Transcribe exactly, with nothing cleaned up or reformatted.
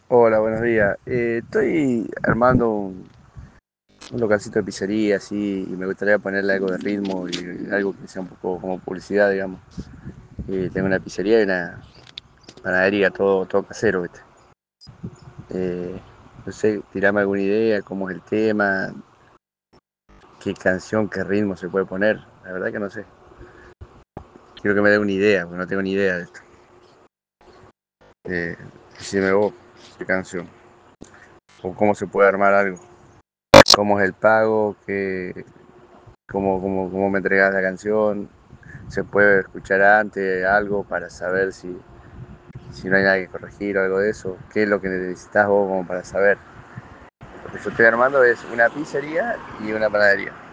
Hola, buenos días. Eh, estoy armando un, un localcito de pizzería, así, y me gustaría ponerle algo de ritmo y algo que sea un poco como publicidad, digamos. Eh, tengo una pizzería y una panadería, todo, todo casero, ¿viste? Eh, no sé, tirame alguna idea, cómo es el tema, qué canción, qué ritmo se puede poner. La verdad que no sé. Quiero que me dé una idea, porque no tengo ni idea de esto. Eh, Decime vos, qué canción, o cómo se puede armar algo, cómo es el pago, qué, cómo, cómo, cómo me entregas la canción. Se puede escuchar antes algo para saber si, si no hay nada que corregir o algo de eso. ¿Qué es lo que necesitas vos como para saber? Lo que yo estoy armando es una pizzería y una panadería.